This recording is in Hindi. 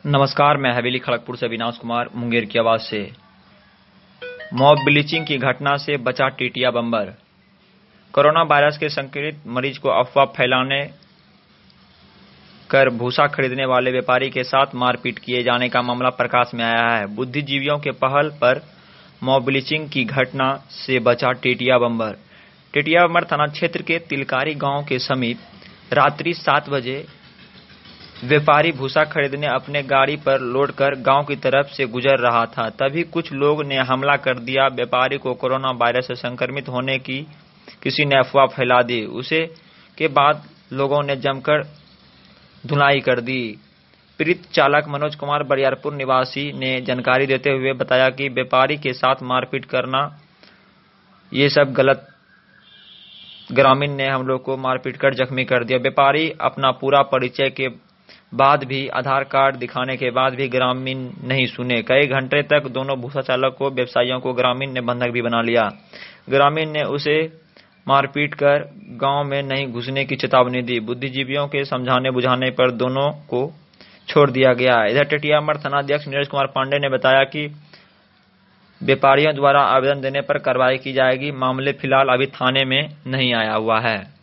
नमस्कार, मैं हवेली खड़गपुर से अविनाश कुमार मुंगेर की आवाज से। मॉब ब्लीचिंग की घटना से बचा टीटिया बम्बर। कोरोना वायरस के संक्रमित मरीज को अफवाह फैलाने कर भूसा खरीदने वाले व्यापारी के साथ मारपीट किए जाने का मामला प्रकाश में आया है। बुद्धिजीवियों के पहल पर मॉब ब्लीचिंग की घटना से बचा टीटिया बम्बर। टीटिया बम्बर थाना क्षेत्र के तिलकारी गांव के समीप रात्रि 7 बजे व्यापारी भूसा खरीदने अपने गाड़ी पर लोड कर गांव की तरफ से गुजर रहा था। तभी कुछ लोग ने हमला कर दिया। व्यापारी को कोरोना वायरस से संक्रमित होने की किसी ने अफवाह फैला दी। उसे के बाद लोगों ने जमकर धुलाई कर दी। पीड़ित चालक मनोज कुमार बरियारपुर निवासी ने जानकारी देते हुए बताया कि व्यापारी के साथ मारपीट करना ये सब गलत। ग्रामीण ने हम लोग को मारपीट कर जख्मी कर दिया। व्यापारी अपना पूरा परिचय के बाद भी, आधार कार्ड दिखाने के बाद भी ग्रामीण नहीं सुने। कई घंटे तक दोनों भूसा चालक को, व्यवसायियों को ग्रामीण ने बंधक भी बना लिया। ग्रामीण ने उसे मारपीट कर गांव में नहीं घुसने की चेतावनी दी। बुद्धिजीवियों के समझाने बुझाने पर दोनों को छोड़ दिया गया। इधर टीटिया बम्बर थानाध्यक्ष नीरज कुमार पांडे ने बताया कि व्यापारियों द्वारा आवेदन देने पर कार्रवाई की जाएगी। मामले फिलहाल अभी थाने में नहीं आया हुआ है।